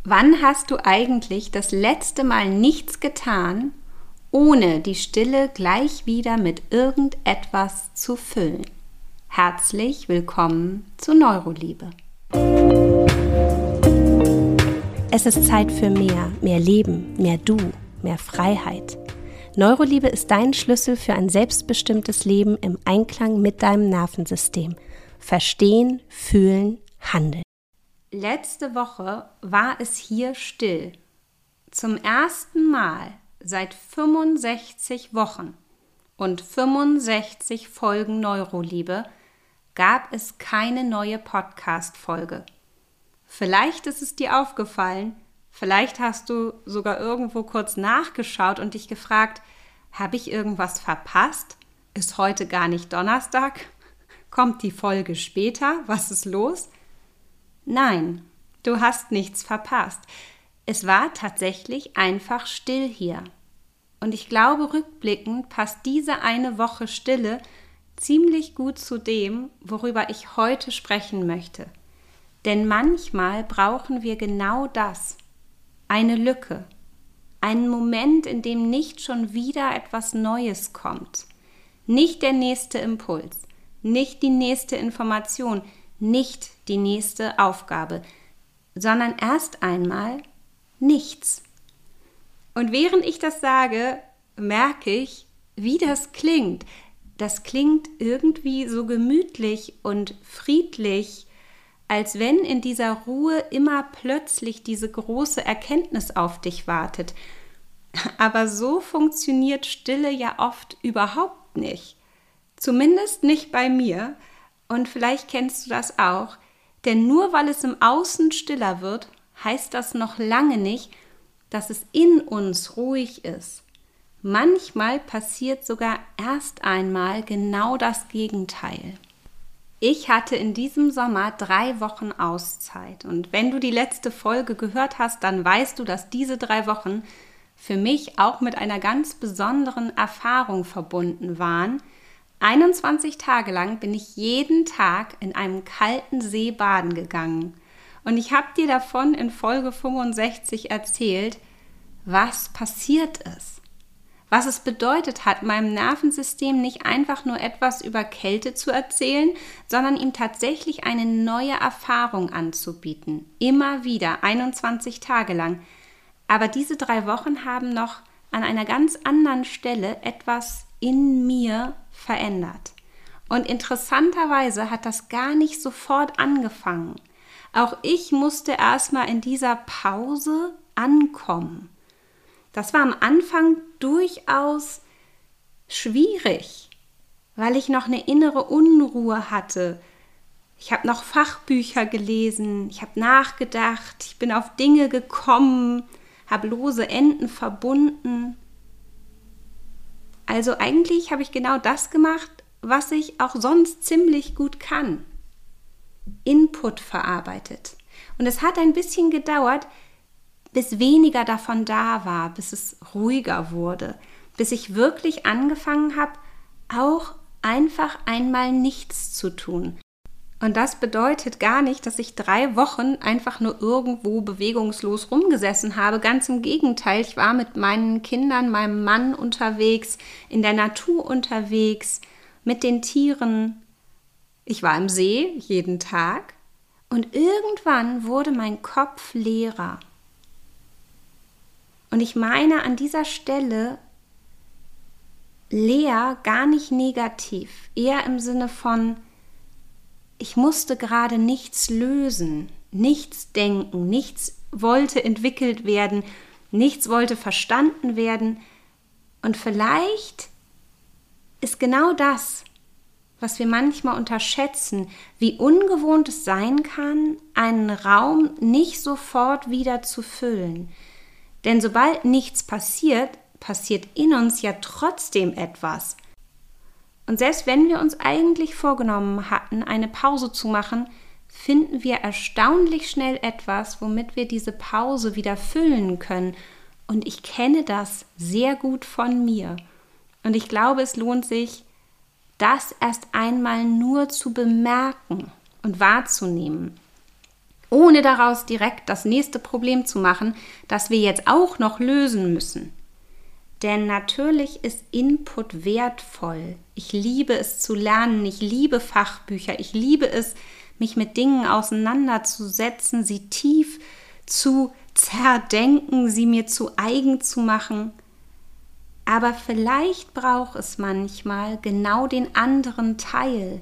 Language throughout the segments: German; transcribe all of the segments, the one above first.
Wann hast du eigentlich das letzte Mal nichts getan, ohne die Stille gleich wieder mit irgendetwas zu füllen? Herzlich willkommen zu Neuroliebe. Es ist Zeit für mehr Leben, mehr Du, mehr Freiheit. Neuroliebe ist dein Schlüssel für ein selbstbestimmtes Leben im Einklang mit deinem Nervensystem. Verstehen, fühlen, handeln. Letzte Woche war es hier still. Zum ersten Mal seit 65 Wochen und 65 Folgen Neuroliebe gab es keine neue Podcast-Folge. Vielleicht ist es dir aufgefallen, vielleicht hast du sogar irgendwo kurz nachgeschaut und dich gefragt, habe ich irgendwas verpasst? Ist heute gar nicht Donnerstag? Kommt die Folge später? Was ist los? Nein, du hast nichts verpasst. Es war tatsächlich einfach still hier. Und ich glaube, rückblickend passt diese eine Woche Stille ziemlich gut zu dem, worüber ich heute sprechen möchte. Denn manchmal brauchen wir genau das. Eine Lücke. Einen Moment, in dem nicht schon wieder etwas Neues kommt. Nicht der nächste Impuls, nicht die nächste Information, nicht die nächste Aufgabe, sondern erst einmal nichts. Und während ich das sage, merke ich, wie das klingt. Das klingt irgendwie so gemütlich und friedlich, als wenn in dieser Ruhe immer plötzlich diese große Erkenntnis auf dich wartet. Aber so funktioniert Stille ja oft überhaupt nicht. Zumindest nicht bei mir. Und vielleicht kennst du das auch, denn nur weil es im Außen stiller wird, heißt das noch lange nicht, dass es in uns ruhig ist. Manchmal passiert sogar erst einmal genau das Gegenteil. Ich hatte in diesem Sommer 3 Wochen Auszeit und wenn du die letzte Folge gehört hast, dann weißt du, dass diese 3 Wochen für mich auch mit einer ganz besonderen Erfahrung verbunden waren. 21 Tage lang bin ich jeden Tag in einem kalten See baden gegangen. Und ich habe dir davon in Folge 65 erzählt, was passiert ist. Was es bedeutet hat, meinem Nervensystem nicht einfach nur etwas über Kälte zu erzählen, sondern ihm tatsächlich eine neue Erfahrung anzubieten. Immer wieder, 21 Tage lang. Aber diese 3 Wochen haben noch an einer ganz anderen Stelle etwas in mir verändert. Und interessanterweise hat das gar nicht sofort angefangen. Auch ich musste erstmal in dieser Pause ankommen. Das war am Anfang durchaus schwierig, weil ich noch eine innere Unruhe hatte. Ich habe noch Fachbücher gelesen, ich habe nachgedacht, ich bin auf Dinge gekommen, habe lose Enden verbunden. Also eigentlich habe ich genau das gemacht, was ich auch sonst ziemlich gut kann. Input verarbeitet. Und es hat ein bisschen gedauert, bis weniger davon da war, bis es ruhiger wurde, bis ich wirklich angefangen habe, auch einfach einmal nichts zu tun. Und das bedeutet gar nicht, dass ich 3 Wochen einfach nur irgendwo bewegungslos rumgesessen habe. Ganz im Gegenteil, ich war mit meinen Kindern, meinem Mann unterwegs, in der Natur unterwegs, mit den Tieren. Ich war im See jeden Tag und irgendwann wurde mein Kopf leerer. Und ich meine an dieser Stelle leer gar nicht negativ, eher im Sinne von, ich musste gerade nichts lösen, nichts denken, nichts wollte entwickelt werden, nichts wollte verstanden werden. Und vielleicht ist genau das, was wir manchmal unterschätzen, wie ungewohnt es sein kann, einen Raum nicht sofort wieder zu füllen. Denn sobald nichts passiert, passiert in uns ja trotzdem etwas. Und selbst wenn wir uns eigentlich vorgenommen hatten, eine Pause zu machen, finden wir erstaunlich schnell etwas, womit wir diese Pause wieder füllen können. Und ich kenne das sehr gut von mir. Und ich glaube, es lohnt sich, das erst einmal nur zu bemerken und wahrzunehmen. ohne daraus direkt das nächste Problem zu machen, das wir jetzt auch noch lösen müssen. Denn natürlich ist Input wertvoll. Ich liebe es zu lernen, ich liebe Fachbücher, ich liebe es, mich mit Dingen auseinanderzusetzen, sie tief zu zerdenken, sie mir zu eigen zu machen. Aber vielleicht braucht es manchmal genau den anderen Teil.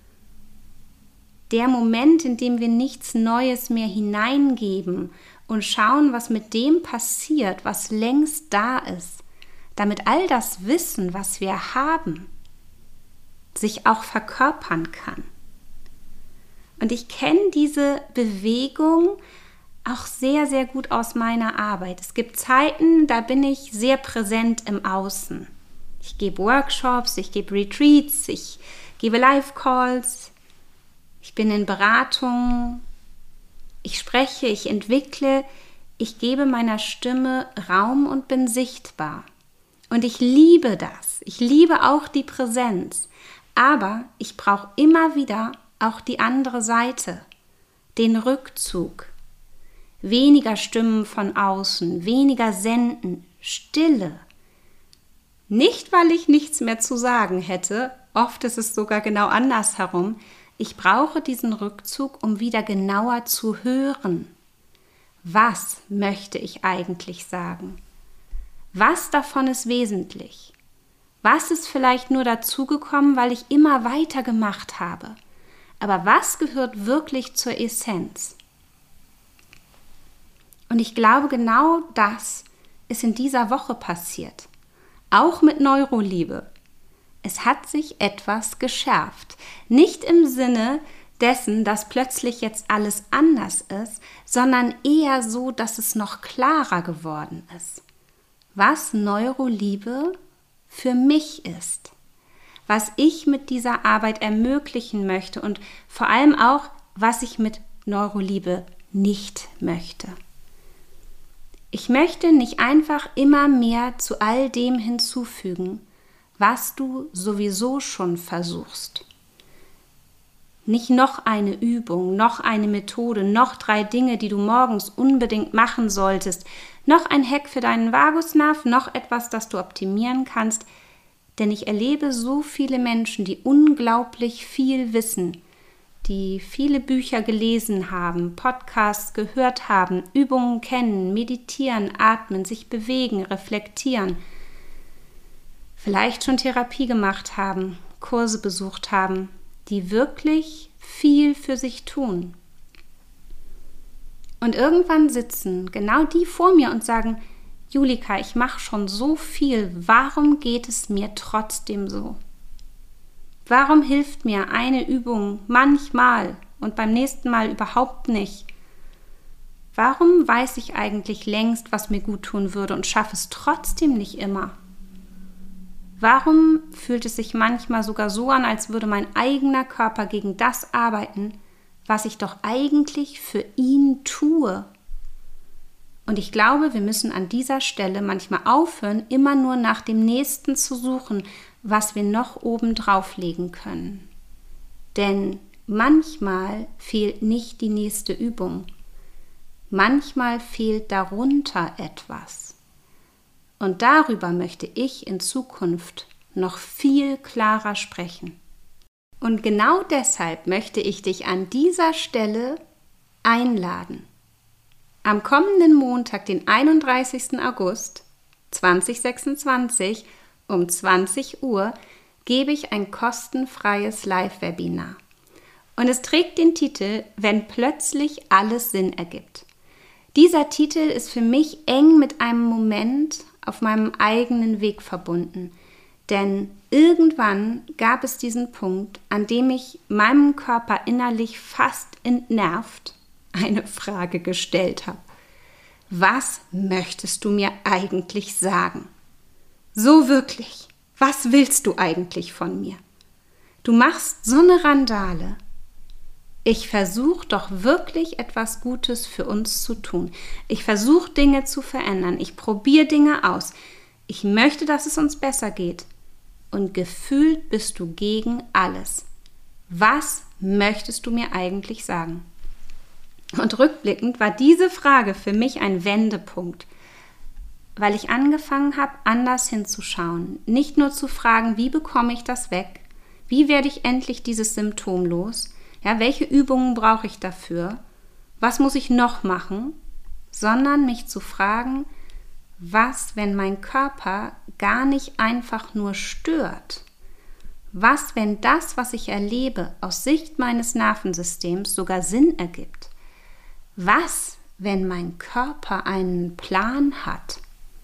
Der Moment, in dem wir nichts Neues mehr hineingeben und schauen, was mit dem passiert, was längst da ist, damit all das Wissen, was wir haben, sich auch verkörpern kann. Und ich kenne diese Bewegung auch sehr, sehr gut aus meiner Arbeit. Es gibt Zeiten, da bin ich sehr präsent im Außen. Ich gebe Workshops, ich gebe Retreats, ich gebe Live-Calls, ich bin in Beratungen, ich spreche, ich entwickle, ich gebe meiner Stimme Raum und bin sichtbar. Und ich liebe das. Ich liebe auch die Präsenz. Aber ich brauche immer wieder auch die andere Seite, den Rückzug. Weniger Stimmen von außen, weniger Senden, Stille. Nicht, weil ich nichts mehr zu sagen hätte, oft ist es sogar genau andersherum. Ich brauche diesen Rückzug, um wieder genauer zu hören. Was möchte ich eigentlich sagen? Was davon ist wesentlich? Was ist vielleicht nur dazugekommen, weil ich immer weitergemacht habe? Aber was gehört wirklich zur Essenz? Und ich glaube, genau das ist in dieser Woche passiert. Auch mit Neuroliebe. Es hat sich etwas geschärft. Nicht im Sinne dessen, dass plötzlich jetzt alles anders ist, sondern eher so, dass es noch klarer geworden ist. Was Neuroliebe für mich ist. Was ich mit dieser Arbeit ermöglichen möchte und vor allem auch, was ich mit Neuroliebe nicht möchte. Ich möchte nicht einfach immer mehr zu all dem hinzufügen, was du sowieso schon versuchst. Nicht noch eine Übung, noch eine Methode, noch 3 Dinge, die du morgens unbedingt machen solltest, noch ein Hack für deinen Vagusnerv, noch etwas, das du optimieren kannst. Denn ich erlebe so viele Menschen, die unglaublich viel wissen, die viele Bücher gelesen haben, Podcasts gehört haben, Übungen kennen, meditieren, atmen, sich bewegen, reflektieren, vielleicht schon Therapie gemacht haben, Kurse besucht haben, die wirklich viel für sich tun. Und irgendwann sitzen genau die vor mir und sagen, Julika, ich mache schon so viel, warum geht es mir trotzdem so? Warum hilft mir eine Übung manchmal und beim nächsten Mal überhaupt nicht? Warum weiß ich eigentlich längst, was mir gut tun würde und schaffe es trotzdem nicht immer? Warum fühlt es sich manchmal sogar so an, als würde mein eigener Körper gegen das arbeiten, was ich doch eigentlich für ihn tue? Und ich glaube, wir müssen an dieser Stelle manchmal aufhören, immer nur nach dem Nächsten zu suchen, was wir noch oben drauf legen können. Denn manchmal fehlt nicht die nächste Übung. Manchmal fehlt darunter etwas. Und darüber möchte ich in Zukunft noch viel klarer sprechen. Und genau deshalb möchte ich dich an dieser Stelle einladen. Am kommenden Montag, den 31. August 2026, um 20 Uhr, gebe ich ein kostenfreies Live-Webinar. Und es trägt den Titel »Wenn plötzlich alles Sinn ergibt«. Dieser Titel ist für mich eng mit einem Moment auf meinem eigenen Weg verbunden. Denn irgendwann gab es diesen Punkt, an dem ich meinem Körper innerlich fast entnervt eine Frage gestellt habe. Was möchtest du mir eigentlich sagen? So wirklich, was willst du eigentlich von mir? Du machst so eine Randale. Ich versuche doch wirklich etwas Gutes für uns zu tun. Ich versuche Dinge zu verändern. Ich probiere Dinge aus. Ich möchte, dass es uns besser geht. Und gefühlt bist du gegen alles. Was möchtest du mir eigentlich sagen? Und rückblickend war diese Frage für mich ein Wendepunkt, weil ich angefangen habe, anders hinzuschauen. Nicht nur zu fragen, wie bekomme ich das weg? Wie werde ich endlich dieses Symptom los? Ja, welche Übungen brauche ich dafür? Was muss ich noch machen? Sondern mich zu fragen, was, wenn mein Körper gar nicht einfach nur stört? Was, wenn das, was ich erlebe, aus Sicht meines Nervensystems sogar Sinn ergibt? Was, wenn mein Körper einen Plan hat?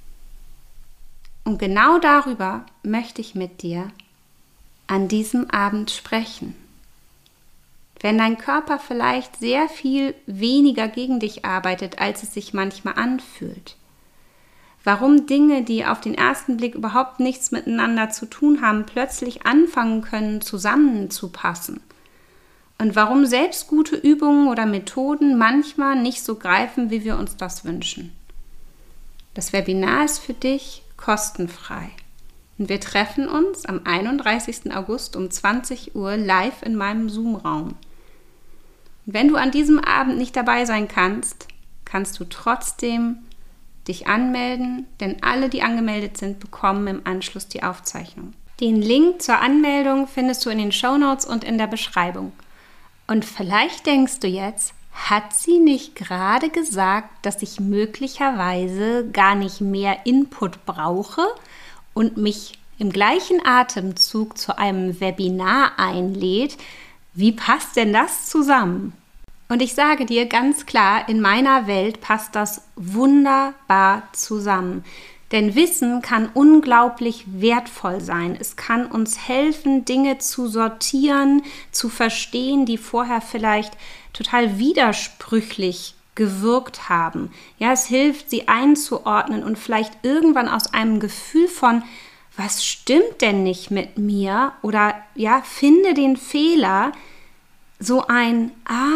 Und genau darüber möchte ich mit dir an diesem Abend sprechen. Wenn dein Körper vielleicht sehr viel weniger gegen dich arbeitet, als es sich manchmal anfühlt. Warum Dinge, die auf den ersten Blick überhaupt nichts miteinander zu tun haben, plötzlich anfangen können, zusammenzupassen. Und warum selbst gute Übungen oder Methoden manchmal nicht so greifen, wie wir uns das wünschen. Das Webinar ist für dich kostenfrei. Und wir treffen uns am 31. August um 20 Uhr live in meinem Zoom-Raum. Und wenn du an diesem Abend nicht dabei sein kannst, kannst du trotzdem dich anmelden, denn alle, die angemeldet sind, bekommen im Anschluss die Aufzeichnung. Den Link zur Anmeldung findest du in den Shownotes und in der Beschreibung. Und vielleicht denkst du jetzt, hat sie nicht gerade gesagt, dass ich möglicherweise gar nicht mehr Input brauche und mich im gleichen Atemzug zu einem Webinar einlädt? Wie passt denn das zusammen? Und ich sage dir ganz klar, in meiner Welt passt das wunderbar zusammen. Denn Wissen kann unglaublich wertvoll sein. Es kann uns helfen, Dinge zu sortieren, zu verstehen, die vorher vielleicht total widersprüchlich gewirkt haben. Ja, es hilft, sie einzuordnen und vielleicht irgendwann aus einem Gefühl von, was stimmt denn nicht mit mir? Oder ja, finde den Fehler, so ein,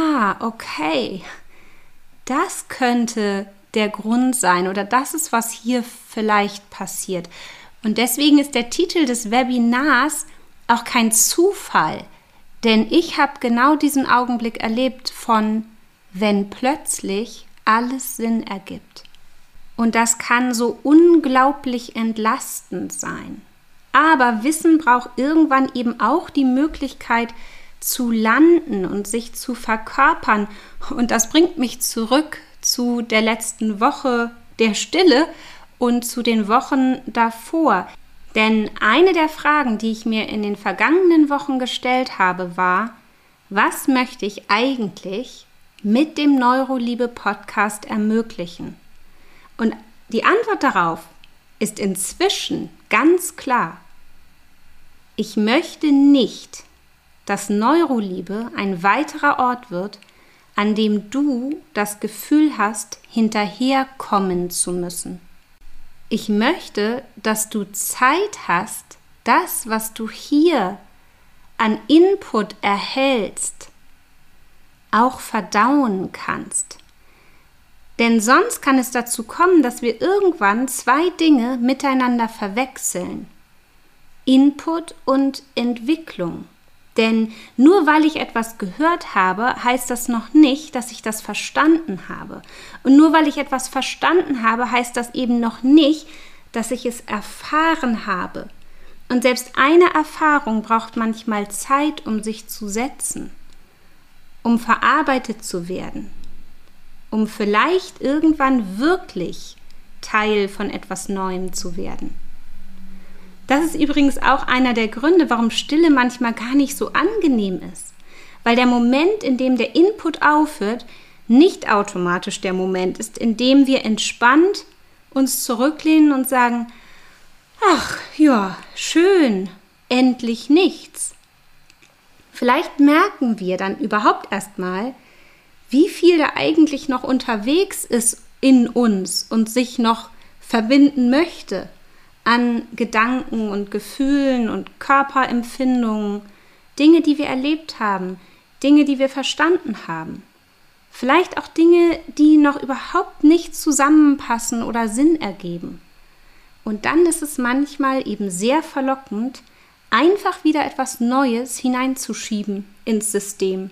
okay, das könnte der Grund sein oder das ist, was hier vielleicht passiert. Und deswegen ist der Titel des Webinars auch kein Zufall, denn ich habe genau diesen Augenblick erlebt von, wenn plötzlich alles Sinn ergibt. Und das kann so unglaublich entlastend sein. Aber Wissen braucht irgendwann eben auch die Möglichkeit zu landen und sich zu verkörpern. Und das bringt mich zurück zu der letzten Woche der Stille und zu den Wochen davor. Denn eine der Fragen, die ich mir in den vergangenen Wochen gestellt habe, war, was möchte ich eigentlich mit dem Neuroliebe-Podcast ermöglichen? Und die Antwort darauf ist inzwischen ganz klar. Ich möchte nicht, dass Neuroliebe ein weiterer Ort wird, an dem du das Gefühl hast, hinterherkommen zu müssen. Ich möchte, dass du Zeit hast, das, was du hier an Input erhältst, auch verdauen kannst. Denn sonst kann es dazu kommen, dass wir irgendwann zwei Dinge miteinander verwechseln. Input und Entwicklung. Denn nur weil ich etwas gehört habe, heißt das noch nicht, dass ich das verstanden habe. Und nur weil ich etwas verstanden habe, heißt das eben noch nicht, dass ich es erfahren habe. Und selbst eine Erfahrung braucht manchmal Zeit, um sich zu setzen, um verarbeitet zu werden, um vielleicht irgendwann wirklich Teil von etwas Neuem zu werden. Das ist übrigens auch einer der Gründe, warum Stille manchmal gar nicht so angenehm ist. Weil der Moment, in dem der Input aufhört, nicht automatisch der Moment ist, in dem wir entspannt uns zurücklehnen und sagen, ach ja, schön, endlich nichts. Vielleicht merken wir dann überhaupt erstmal, wie viel da eigentlich noch unterwegs ist in uns und sich noch verbinden möchte. An Gedanken und Gefühlen und Körperempfindungen, Dinge, die wir erlebt haben, Dinge, die wir verstanden haben. Vielleicht auch Dinge, die noch überhaupt nicht zusammenpassen oder Sinn ergeben. Und dann ist es manchmal eben sehr verlockend, einfach wieder etwas Neues hineinzuschieben ins System.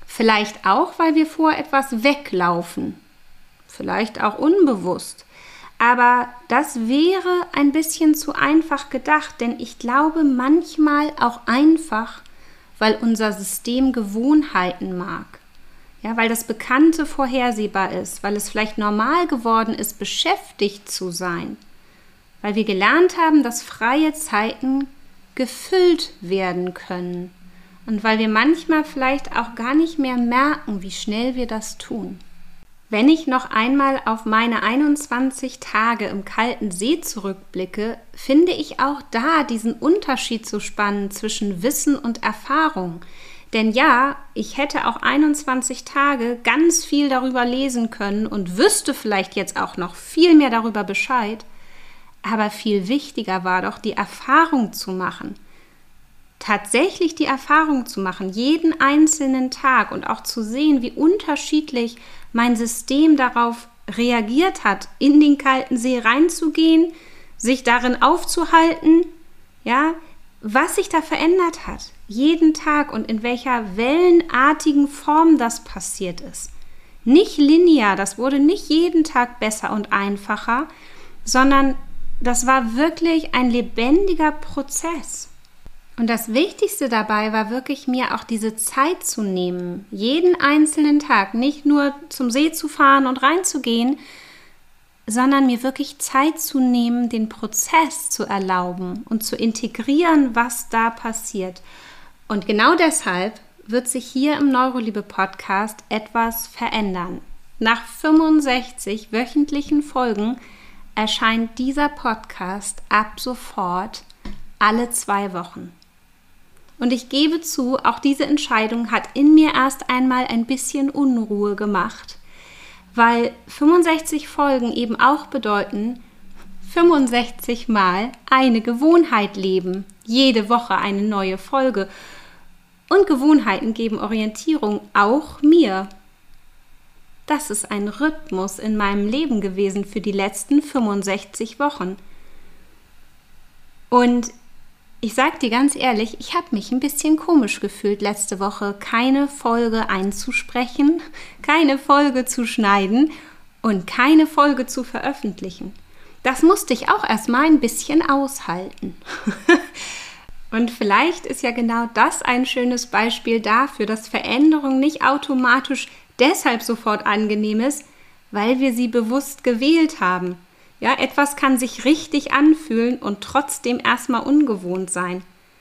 Vielleicht auch, weil wir vor etwas weglaufen. Vielleicht auch unbewusst. Aber das wäre ein bisschen zu einfach gedacht, denn ich glaube manchmal auch einfach, weil unser System Gewohnheiten mag. Ja, weil das Bekannte vorhersehbar ist, weil es vielleicht normal geworden ist, beschäftigt zu sein. Weil wir gelernt haben, dass freie Zeiten gefüllt werden können. Und weil wir manchmal vielleicht auch gar nicht mehr merken, wie schnell wir das tun. Wenn ich noch einmal auf meine 21 Tage im kalten See zurückblicke, finde ich auch da diesen Unterschied so spannend zwischen Wissen und Erfahrung. Denn ja, ich hätte auch 21 Tage ganz viel darüber lesen können und wüsste vielleicht jetzt auch noch viel mehr darüber Bescheid. Aber viel wichtiger war doch, die Erfahrung zu machen. Tatsächlich die Erfahrung zu machen, jeden einzelnen Tag und auch zu sehen, wie unterschiedlich mein System darauf reagiert hat, in den kalten See reinzugehen, sich darin aufzuhalten, ja, was sich da verändert hat, jeden Tag und in welcher wellenartigen Form das passiert ist. Nicht linear, das wurde nicht jeden Tag besser und einfacher, sondern das war wirklich ein lebendiger Prozess. Und das Wichtigste dabei war wirklich, mir auch diese Zeit zu nehmen, jeden einzelnen Tag, nicht nur zum See zu fahren und reinzugehen, sondern mir wirklich Zeit zu nehmen, den Prozess zu erlauben und zu integrieren, was da passiert. Und genau deshalb wird sich hier im Neuroliebe-Podcast etwas verändern. Nach 65 wöchentlichen Folgen erscheint dieser Podcast ab sofort alle 2 Wochen. Und ich gebe zu, auch diese Entscheidung hat in mir erst einmal ein bisschen Unruhe gemacht, weil 65 Folgen eben auch bedeuten, 65 Mal eine Gewohnheit leben, jede Woche eine neue Folge. Und Gewohnheiten geben Orientierung, auch mir. Das ist ein Rhythmus in meinem Leben gewesen für die letzten 65 Wochen. Und ich sage dir ganz ehrlich, ich habe mich ein bisschen komisch gefühlt letzte Woche, keine Folge einzusprechen, keine Folge zu schneiden und keine Folge zu veröffentlichen. Das musste ich auch erstmal ein bisschen aushalten. Und vielleicht ist ja genau das ein schönes Beispiel dafür, dass Veränderung nicht automatisch deshalb sofort angenehm ist, weil wir sie bewusst gewählt haben. Ja, etwas kann sich richtig anfühlen und trotzdem erstmal ungewohnt sein.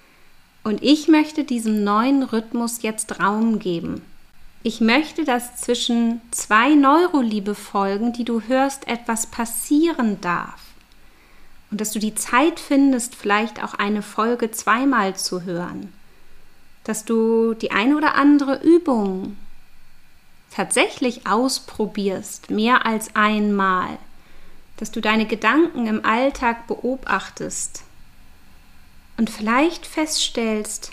Und ich möchte diesem neuen Rhythmus jetzt Raum geben. Ich möchte, dass zwischen 2 Neuroliebe-Folgen, die du hörst, etwas passieren darf. Und dass du die Zeit findest, vielleicht auch eine Folge 2-mal zu hören. Dass du die eine oder andere Übung tatsächlich ausprobierst, mehr als einmal. Dass du deine Gedanken im Alltag beobachtest und vielleicht feststellst,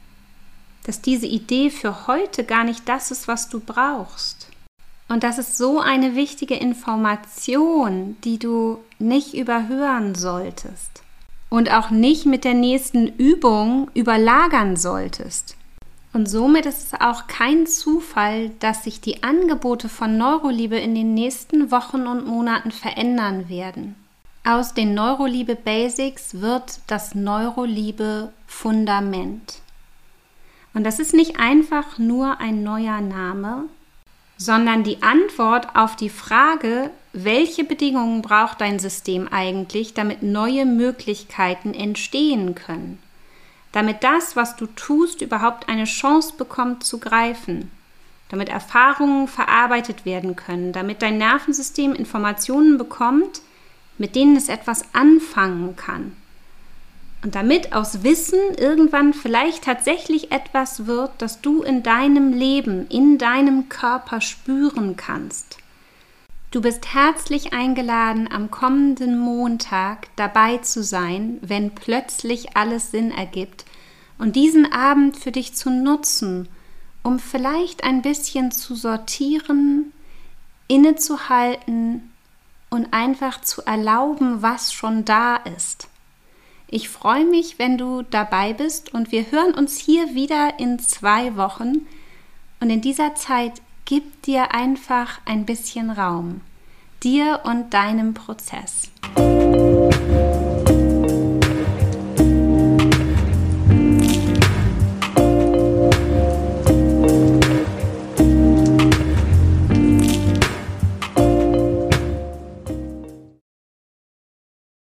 dass diese Idee für heute gar nicht das ist, was du brauchst. Und das ist so eine wichtige Information, die du nicht überhören solltest und auch nicht mit der nächsten Übung überlagern solltest. Und somit ist es auch kein Zufall, dass sich die Angebote von Neuroliebe in den nächsten Wochen und Monaten verändern werden. Aus den Neuroliebe Basics wird das Neuroliebe Fundament. Und das ist nicht einfach nur ein neuer Name, sondern die Antwort auf die Frage, welche Bedingungen braucht dein System eigentlich, damit neue Möglichkeiten entstehen können. Damit das, was du tust, überhaupt eine Chance bekommt zu greifen, damit Erfahrungen verarbeitet werden können, damit dein Nervensystem Informationen bekommt, mit denen es etwas anfangen kann. Und damit aus Wissen irgendwann vielleicht tatsächlich etwas wird, das du in deinem Leben, in deinem Körper spüren kannst. Du bist herzlich eingeladen, am kommenden Montag dabei zu sein, wenn plötzlich alles Sinn ergibt und diesen Abend für dich zu nutzen, um vielleicht ein bisschen zu sortieren, innezuhalten und einfach zu erlauben, was schon da ist. Ich freue mich, wenn du dabei bist und wir hören uns hier wieder in 2 Wochen Und in dieser Zeit gib dir einfach ein bisschen Raum, dir und deinem Prozess.